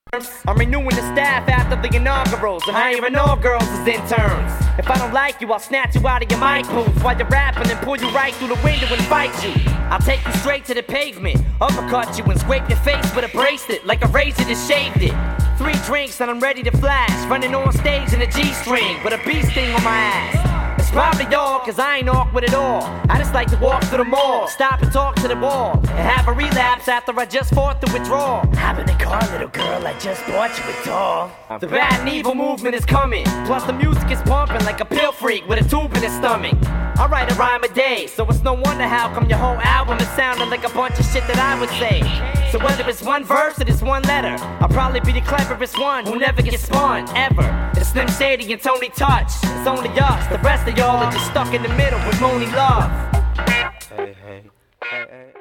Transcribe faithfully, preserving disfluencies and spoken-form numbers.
I'm renewing the staff after the inaugurals and hiring all girls as interns. If I don't like you, I'll snatch you out of your mic booth while you're rapping and pull you right through the window and fight you. I'll take you straight to the pavement, uppercut you and scrape your face with a bracelet like a razor that shaved it. Three drinks and I'm ready to flash, running on stage in a G-string with a bee sting on my ass. It's probably all, cause I ain't awkward at all. I just like to walk through the mall, stop and talk to the wall, and have a relapse after I just fought the withdrawal. Hop in the car, little girl, I just bought you a doll. The bad and evil movement is coming, plus the music is pumping like a pill freak with a tube in his stomach. I write a rhyme a day, so it's no wonder how come your whole album is sounding like a bunch of shit that I would say. So whether it's one verse or it's one letter, I'll probably be the cleverest one who never gets spun, ever. It's Slim Shady and Tony Touch, it's only us. The rest of y'all are just stuck in the middle with Monie Love. Hey, hey, hey, hey.